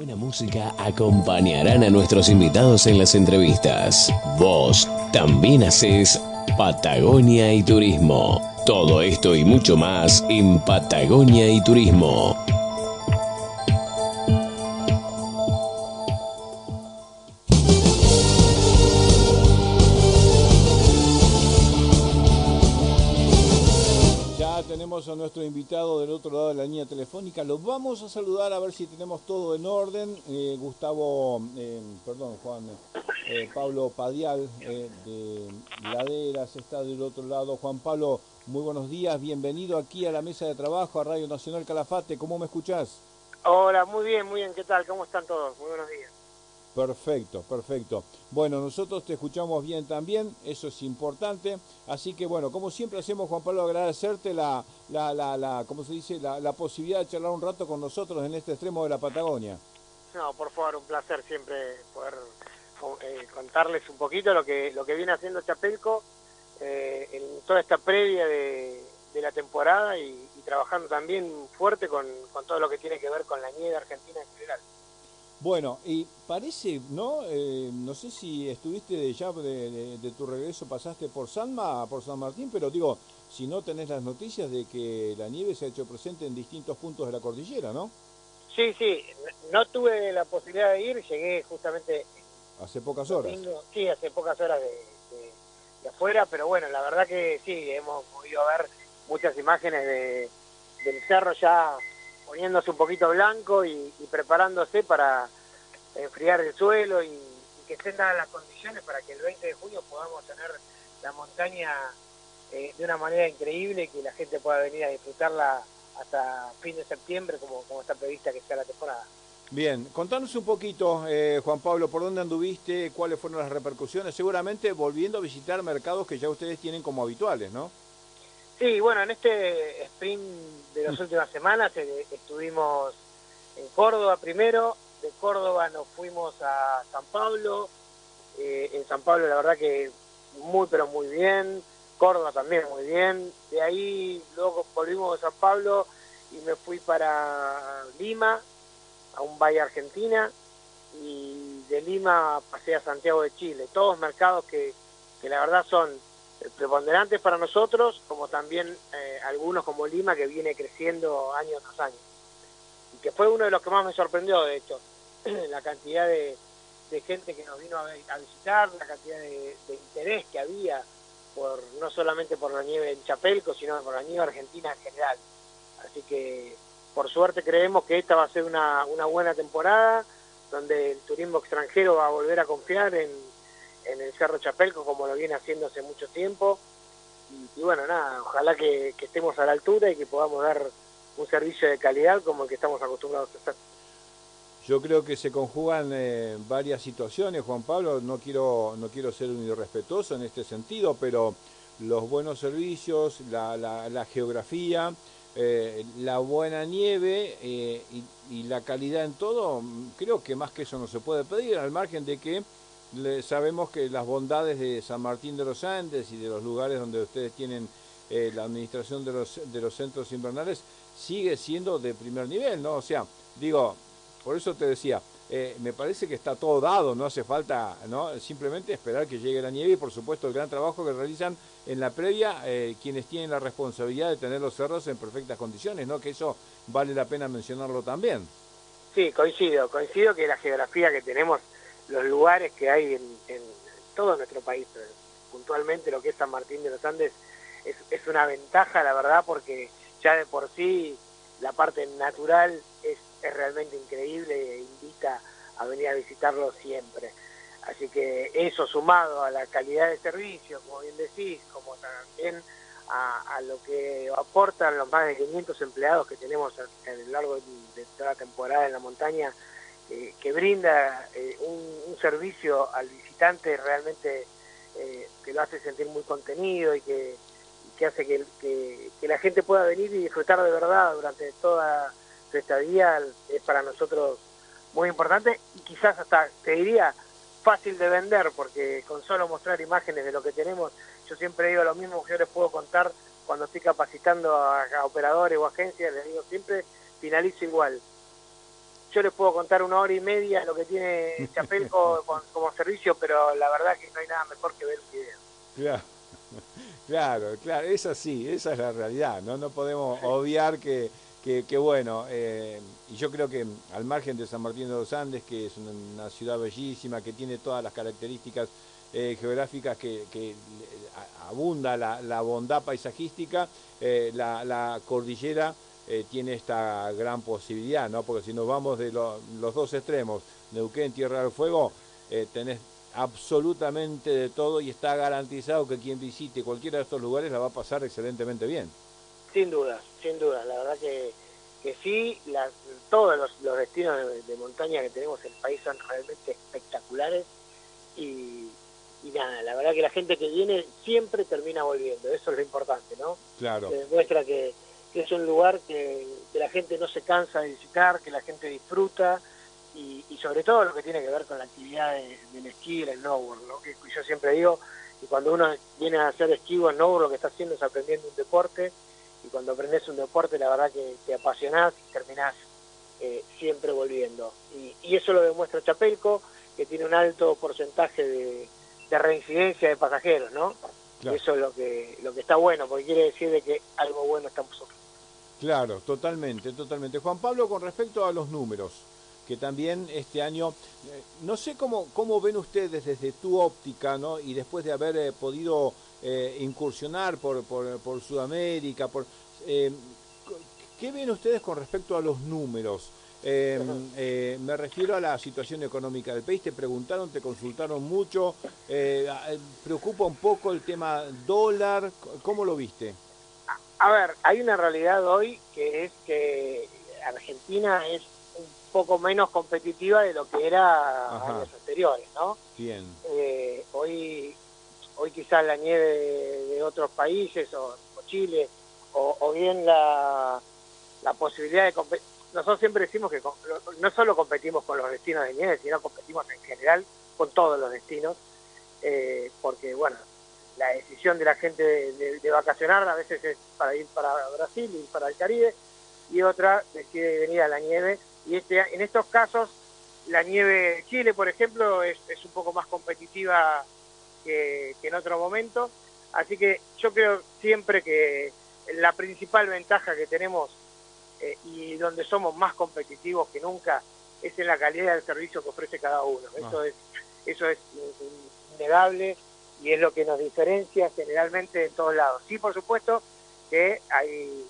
buena música acompañarán a nuestros invitados en las entrevistas. Vos también haces Patagonia y Turismo. Todo esto y mucho más en Patagonia y Turismo. A nuestro invitado del otro lado de la línea telefónica. Los vamos a saludar a ver si tenemos todo en orden. Pablo Padial de Laderas está del otro lado. Juan Pablo, muy buenos días, bienvenido aquí a la mesa de trabajo, a Radio Nacional Calafate. ¿Cómo me escuchás? Hola, muy bien, ¿qué tal? ¿Cómo están todos? Muy buenos días. Perfecto, perfecto. Bueno, nosotros te escuchamos bien también, eso es importante. Así que bueno, como siempre hacemos, Juan Pablo, agradecerte ¿cómo se dice? La posibilidad de charlar un rato con nosotros en este extremo de la Patagonia. No, por favor, un placer siempre poder contarles un poquito lo que viene haciendo Chapelco en toda esta previa de la temporada y trabajando también fuerte con todo lo que tiene que ver con la nieve argentina en general. Bueno, y parece, ¿no? No sé si estuviste de tu regreso, pasaste por San Martín, pero digo, si no tenés las noticias de que la nieve se ha hecho presente en distintos puntos de la cordillera, ¿no? Sí, no tuve la posibilidad de ir, llegué justamente... Hace pocas horas. Sí, hace pocas horas de afuera, pero bueno, la verdad que sí, hemos podido ver muchas imágenes del cerro ya poniéndose un poquito blanco y preparándose para enfriar el suelo y que estén dadas las condiciones para que el 20 de junio podamos tener la montaña de una manera increíble y que la gente pueda venir a disfrutarla hasta fin de septiembre como está prevista que sea la temporada. Bien, contanos un poquito, Juan Pablo, ¿por dónde anduviste? ¿Cuáles fueron las repercusiones? Seguramente volviendo a visitar mercados que ya ustedes tienen como habituales, ¿no? Sí, bueno, en este sprint de las últimas semanas estuvimos en Córdoba primero, de Córdoba nos fuimos a San Pablo, en San Pablo la verdad que muy pero muy bien, Córdoba también muy bien, de ahí luego volvimos a San Pablo y me fui para Lima, a un valle Argentina, y de Lima pasé a Santiago de Chile, todos mercados que la verdad son preponderantes para nosotros, como también algunos como Lima, que viene creciendo año tras año. Y que fue uno de los que más me sorprendió, de hecho, la cantidad de gente que nos vino a visitar, la cantidad de interés que había, no solamente por la nieve en Chapelco, sino por la nieve argentina en general. Así que, por suerte, creemos que esta va a ser una buena temporada, donde el turismo extranjero va a volver a confiar en el Cerro Chapelco como lo viene haciendo hace mucho tiempo y bueno, nada, ojalá que estemos a la altura y que podamos dar un servicio de calidad como el que estamos acostumbrados a hacer. Yo creo que se conjugan varias situaciones, Juan Pablo, no quiero ser un irrespetuoso en este sentido, pero los buenos servicios, la geografía, la buena nieve y la calidad en todo, creo que más que eso no se puede pedir, al margen de que sabemos que las bondades de San Martín de los Andes y de los lugares donde ustedes tienen la administración de los centros invernales sigue siendo de primer nivel, ¿no? O sea, digo, por eso te decía, me parece que está todo dado, no hace falta, ¿no? Simplemente esperar que llegue la nieve y por supuesto el gran trabajo que realizan en la previa quienes tienen la responsabilidad de tener los cerros en perfectas condiciones, ¿no? Que eso vale la pena mencionarlo también. Sí, coincido que la geografía que tenemos, los lugares que hay en todo nuestro país, pero puntualmente lo que es San Martín de los Andes, es una ventaja, la verdad, porque ya de por sí la parte natural es realmente increíble e invita a venir a visitarlo siempre. Así que eso sumado a la calidad de servicio, como bien decís, como también a lo que aportan los más de 500 empleados que tenemos a lo largo de toda la temporada en la montaña, que brinda un servicio al visitante realmente que lo hace sentir muy contenido y que hace que la gente pueda venir y disfrutar de verdad durante toda su estadía, es para nosotros muy importante y quizás hasta, te diría, fácil de vender, porque con solo mostrar imágenes de lo que tenemos, yo siempre digo lo mismo que yo les puedo contar cuando estoy capacitando a operadores o agencias, les digo siempre, finalizo igual. yo les puedo contar 1 hora y media lo que tiene Chapelco como servicio, pero la verdad que no hay nada mejor que ver un video. Claro. Claro, es así, esa es la realidad, ¿no? No podemos obviar que bueno, y yo creo que al margen de San Martín de los Andes, que es una ciudad bellísima, que tiene todas las características geográficas que abunda la bondad paisajística, la cordillera tiene esta gran posibilidad, ¿no? Porque si nos vamos de los dos extremos, Neuquén, Tierra del Fuego, tenés absolutamente de todo y está garantizado que quien visite cualquiera de estos lugares la va a pasar excelentemente bien. Sin duda, la verdad que sí, todos los destinos de montaña que tenemos en el país son realmente espectaculares y nada, la verdad que la gente que viene siempre termina volviendo, eso es lo importante, ¿no? Claro. Se demuestra que es un lugar que la gente no se cansa de visitar, que la gente disfruta y sobre todo lo que tiene que ver con la actividad del esquí y el snowboard, ¿no? Que yo siempre digo que cuando uno viene a hacer esquí o snowboard lo que está haciendo es aprendiendo un deporte y cuando aprendes un deporte la verdad que te apasionás y terminás siempre volviendo. Y eso lo demuestra Chapelco, que tiene un alto porcentaje de reincidencia de pasajeros, ¿no? Claro. Eso es lo que está bueno, porque quiere decir de que algo bueno estamos haciendo. Claro, totalmente. Juan Pablo, con respecto a los números, que también este año, no sé cómo ven ustedes desde tu óptica, ¿no? Y después de haber podido incursionar por Sudamérica, ¿qué ven ustedes con respecto a los números? Me refiero a la situación económica del país. ¿Te preguntaron, te consultaron mucho? ¿Preocupa un poco el tema dólar? ¿Cómo lo viste? A ver, hay una realidad hoy que es que Argentina es un poco menos competitiva de lo que era años anteriores, ¿no? Bien. Hoy quizás la nieve de otros países, o Chile, o bien la posibilidad de competir. Nosotros siempre decimos que no solo competimos con los destinos de nieve, sino competimos en general con todos los destinos, porque, bueno, la decisión de la gente de vacacionar a veces es para ir para Brasil y para el Caribe, y otra decide venir a la nieve, y en estos casos la nieve de Chile, por ejemplo, es un poco más competitiva que en otro momento, así que yo creo siempre que la principal ventaja que tenemos y donde somos más competitivos que nunca es en la calidad del servicio que ofrece cada uno. Eso es innegable y es lo que nos diferencia generalmente en todos lados. Sí, por supuesto que hay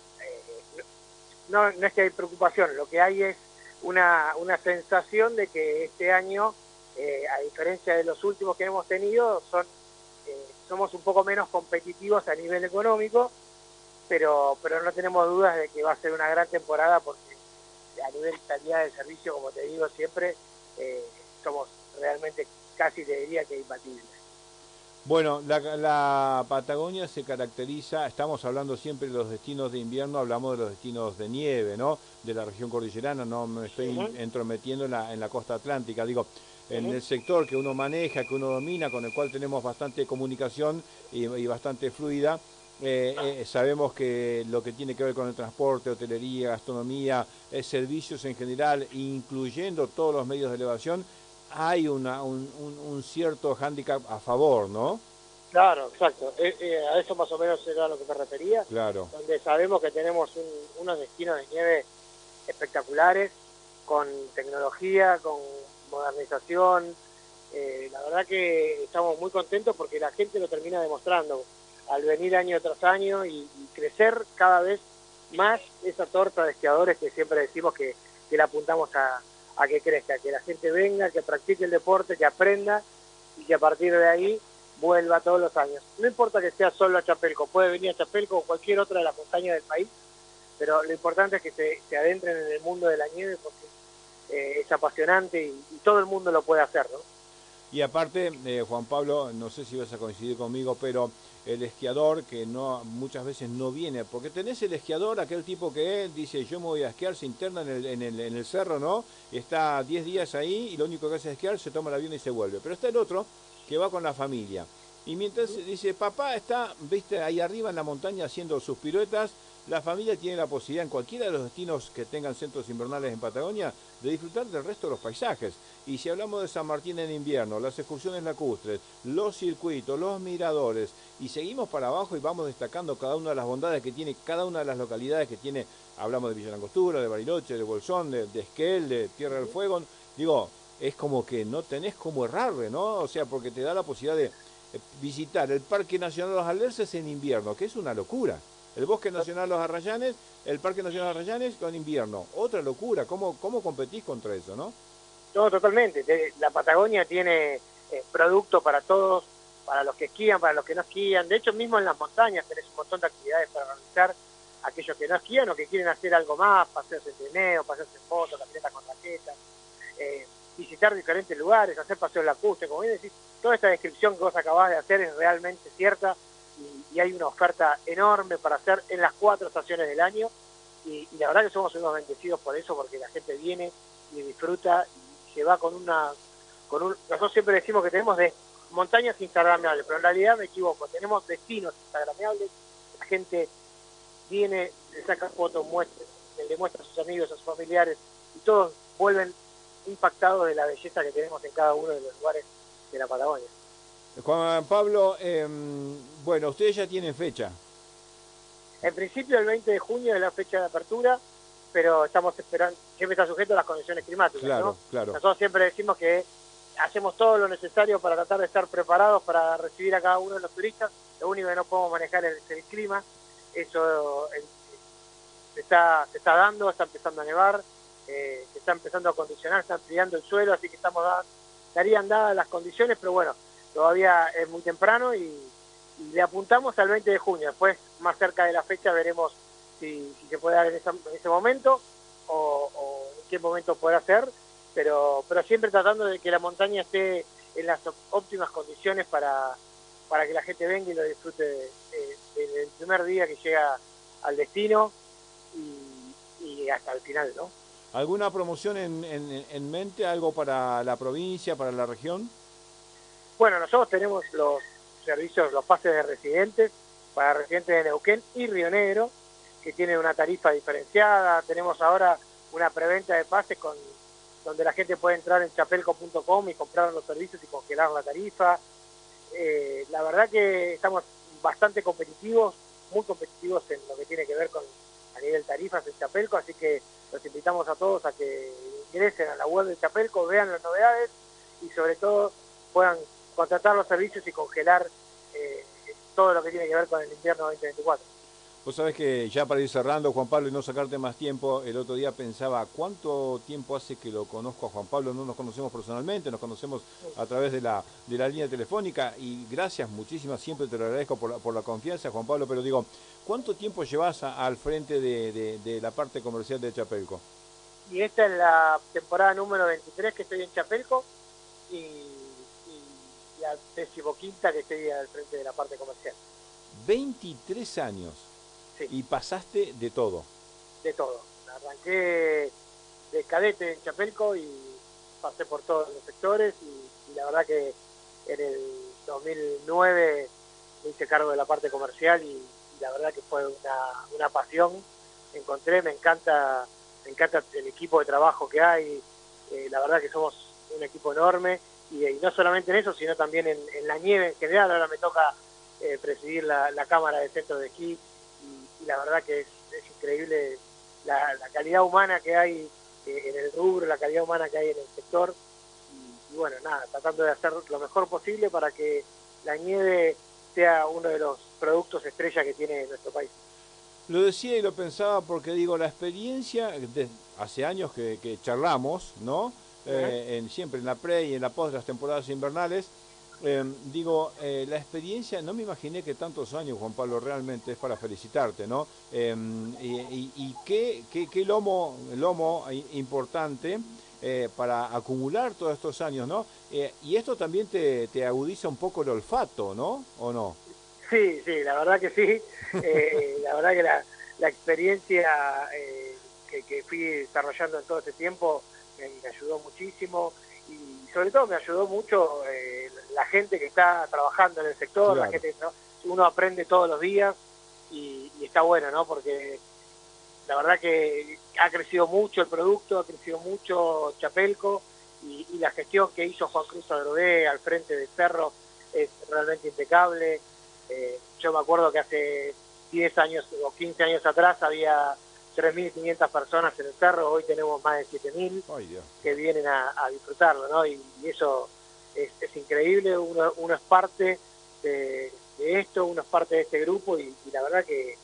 no es que hay preocupación, lo que hay es una sensación de que este año, a diferencia de los últimos que hemos tenido, somos un poco menos competitivos a nivel económico, pero no tenemos dudas de que va a ser una gran temporada porque a nivel calidad de servicio, como te digo siempre, somos realmente casi te diría que imbatibles. Bueno, la Patagonia se caracteriza, estamos hablando siempre de los destinos de invierno, hablamos de los destinos de nieve, ¿no? De la región cordillerana, no me estoy entrometiendo en la costa atlántica, digo, en el sector que uno maneja, que uno domina, con el cual tenemos bastante comunicación y bastante fluida. Sabemos que lo que tiene que ver con el transporte, hotelería, gastronomía, servicios en general, incluyendo todos los medios de elevación, hay un cierto hándicap a favor, ¿no? Claro, exacto. A eso más o menos era a lo que me refería. Claro. Donde sabemos que tenemos unos destinos de nieve espectaculares, con tecnología, con modernización. La verdad que estamos muy contentos porque la gente lo termina demostrando al venir año tras año y crecer cada vez más esa torta de esquiadores que siempre decimos que la apuntamos a que crezca, que la gente venga, que practique el deporte, que aprenda y que a partir de ahí vuelva todos los años. No importa que sea solo a Chapelco, puede venir a Chapelco o cualquier otra de las montañas del país, pero lo importante es que se adentren en el mundo de la nieve porque es apasionante y todo el mundo lo puede hacer, ¿no? Y aparte, Juan Pablo, no sé si vas a coincidir conmigo, pero el esquiador que muchas veces no viene, porque tenés el esquiador, aquel tipo que dice yo me voy a esquiar, se interna en el cerro, ¿no? Está 10 días ahí y lo único que hace es esquiar, se toma el avión y se vuelve. Pero está el otro que va con la familia. Y mientras dice, papá está, viste, ahí arriba en la montaña haciendo sus piruetas, la familia tiene la posibilidad en cualquiera de los destinos que tengan centros invernales en Patagonia de disfrutar del resto de los paisajes. Y si hablamos de San Martín en invierno, las excursiones lacustres, los circuitos, los miradores, y seguimos para abajo y vamos destacando cada una de las bondades que tiene cada una de las localidades que tiene, hablamos de Villa Langostura, de Bariloche, de Bolsón, de Esquel, de Tierra del Fuego, digo, es como que no tenés cómo errarle, ¿no? O sea, porque te da la posibilidad de visitar el Parque Nacional de los Alerces en invierno, que es una locura. El Bosque Nacional Los Arrayanes, el Parque Nacional Los Arrayanes con invierno. Otra locura. ¿Cómo competís contra eso, no? No, totalmente. La Patagonia tiene producto para todos, para los que esquían, para los que no esquían. De hecho, mismo en las montañas tenés un montón de actividades para realizar. Aquellos que no esquían o que quieren hacer algo más, paseos en trineo, paseos en moto, caminatas con raquetas, visitar diferentes lugares, hacer paseos lacustres. Como bien decís, toda esta descripción que vos acabás de hacer es realmente cierta. Y hay una oferta enorme para hacer en las 4 estaciones del año y la verdad que somos unos bendecidos por eso, porque la gente viene y disfruta y se va nosotros siempre decimos que tenemos de montañas instagramables, pero en realidad me equivoco, tenemos destinos instagramables, la gente viene, le saca fotos, le muestra a sus amigos, a sus familiares y todos vuelven impactados de la belleza que tenemos en cada uno de los lugares de la Patagonia. Juan Pablo, bueno, ustedes ya tienen fecha. En principio el 20 de junio es la fecha de apertura, pero estamos esperando, siempre está sujeto a las condiciones climáticas, claro, ¿no? Claro. Nosotros siempre decimos que hacemos todo lo necesario para tratar de estar preparados para recibir a cada uno de los turistas. Lo único que no podemos manejar es el clima. Eso se está dando, está empezando a nevar, se está empezando a acondicionar, está enfriando el suelo, así que estarían dadas las condiciones, pero bueno, todavía es muy temprano y le apuntamos al 20 de junio. Después, más cerca de la fecha, veremos si se puede dar en ese momento o en qué momento podrá ser, pero siempre tratando de que la montaña esté en las óptimas condiciones para que la gente venga y lo disfrute desde el primer día que llega al destino y hasta el final, ¿no? ¿Alguna promoción en mente, algo para la provincia, para la región? Bueno, nosotros tenemos los servicios, los pases de residentes para residentes de Neuquén y Río Negro, que tienen una tarifa diferenciada. Tenemos ahora una preventa de pases donde la gente puede entrar en chapelco.com y comprar los servicios y congelar la tarifa. La verdad que estamos bastante competitivos, muy competitivos en lo que tiene que ver a nivel tarifas en Chapelco, así que los invitamos a todos a que ingresen a la web de Chapelco, vean las novedades y sobre todo puedan contratar los servicios y congelar todo lo que tiene que ver con el invierno 2024. Vos sabés que ya para ir cerrando, Juan Pablo, y no sacarte más tiempo, el otro día pensaba, ¿cuánto tiempo hace que lo conozco a Juan Pablo? No nos conocemos personalmente, nos conocemos a través de la línea telefónica, y gracias, muchísimas, siempre te lo agradezco por la confianza, Juan Pablo, pero digo, ¿cuánto tiempo llevas al frente de la parte comercial de Chapelco? Y esta es la temporada número 23 que estoy en Chapelco, y la 15ª que estoy al frente de la parte comercial. 23 años. Sí. Y pasaste de todo. De todo. Arranqué de cadete en Chapelco y pasé por todos los sectores y la verdad que en el 2009 me hice cargo de la parte comercial y la verdad que fue una pasión. Me encanta el equipo de trabajo que hay. La verdad que somos un equipo enorme y no solamente en eso, sino también en la nieve en general. Ahora me toca presidir la cámara de centro de esquí. Y la verdad que es increíble la calidad humana que hay en el rubro, la calidad humana que hay en el sector y bueno, nada, tratando de hacer lo mejor posible para que la nieve sea uno de los productos estrella que tiene nuestro país. Lo decía y lo pensaba porque digo, la experiencia, hace años que charlamos, ¿no? Siempre en la pre y en la post de las temporadas invernales, la experiencia, no me imaginé que tantos años, Juan Pablo, realmente es para felicitarte, ¿no? Y qué lomo importante para acumular todos estos años, ¿no? Y esto también te agudiza un poco el olfato, ¿no? ¿O no? Sí, la verdad que sí. La verdad que la experiencia que fui desarrollando en todo este tiempo me ayudó muchísimo y sobre todo me ayudó mucho la gente que está trabajando en el sector, claro. La gente, ¿no? Uno aprende todos los días y está bueno, ¿no? Porque la verdad que ha crecido mucho el producto, ha crecido mucho Chapelco, y la gestión que hizo Juan Cruz Adrogué al frente del cerro es realmente impecable. Yo me acuerdo que hace 10 años o 15 años atrás había 3.500 personas en el cerro, hoy tenemos más de 7.000 que vienen a disfrutarlo, ¿no? Y eso es increíble, uno es parte de esto, uno es parte de este grupo, y la verdad que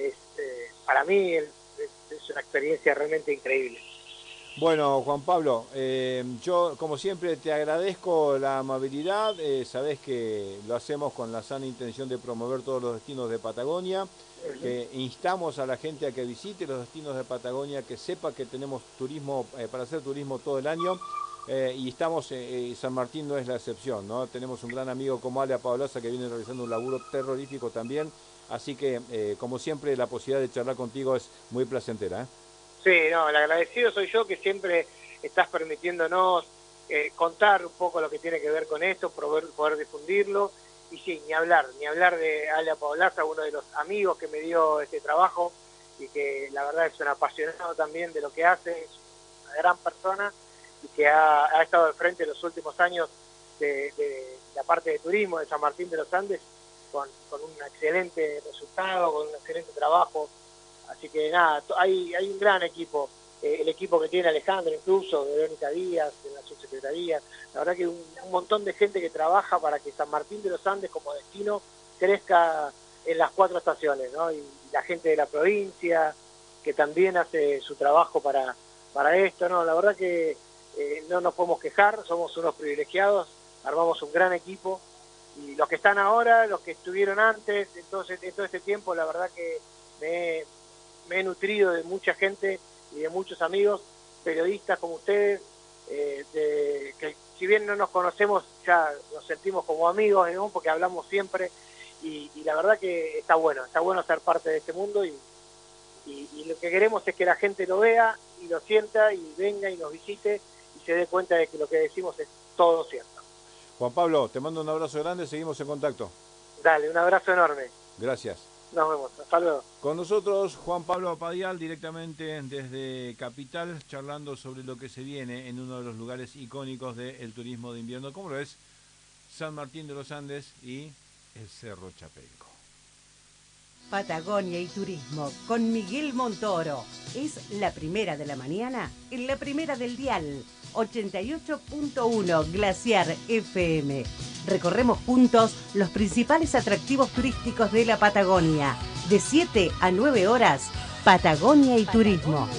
para mí es una experiencia realmente increíble. Bueno, Juan Pablo, yo como siempre te agradezco la amabilidad, sabés que lo hacemos con la sana intención de promover todos los destinos de Patagonia, que instamos a la gente a que visite los destinos de Patagonia, que sepa que tenemos turismo para hacer turismo todo el año, y estamos, San Martín no es la excepción, ¿no? Tenemos un gran amigo como Alea Paolosa que viene realizando un laburo terrorífico también, así que como siempre la posibilidad de charlar contigo es muy placentera, ¿eh? Sí, no, el agradecido soy yo, que siempre estás permitiéndonos contar un poco lo que tiene que ver con esto, poder difundirlo. Y sí, ni hablar de Alea Paolaza, uno de los amigos que me dio este trabajo, y que la verdad es un apasionado también de lo que hace, es una gran persona, y que ha estado al frente los últimos años de la parte de turismo de San Martín de los Andes, con un excelente resultado, con un excelente trabajo. Así que nada, hay un gran equipo, el equipo que tiene Alejandro incluso, Verónica Díaz, en la subsecretaría, la verdad que un montón de gente que trabaja para que San Martín de los Andes como destino crezca en las 4 estaciones, ¿no? Y la gente de la provincia, que también hace su trabajo para esto, ¿no? La verdad que no nos podemos quejar, somos unos privilegiados, armamos un gran equipo, y los que están ahora, los que estuvieron antes, entonces en todo este tiempo, la verdad que me he nutrido de mucha gente y de muchos amigos, periodistas como ustedes, que si bien no nos conocemos, ya nos sentimos como amigos, ¿no? Porque hablamos siempre, y la verdad que está bueno ser parte de este mundo, y lo que queremos es que la gente lo vea y lo sienta y venga y nos visite y se dé cuenta de que lo que decimos es todo cierto. Juan Pablo, te mando un abrazo grande, seguimos en contacto. Dale, un abrazo enorme. Gracias. Nos vemos, hasta luego. Con nosotros Juan Pablo Apadial, directamente desde Capital, charlando sobre lo que se viene en uno de los lugares icónicos del turismo de invierno, como lo es San Martín de los Andes y el Cerro Chapelco. Patagonia y Turismo con Miguel Montoro. Es la primera de la mañana en la primera del dial. 88.1 Glaciar FM. Recorremos juntos los principales atractivos turísticos de la Patagonia. De 7 a 9 horas, Patagonia y Turismo.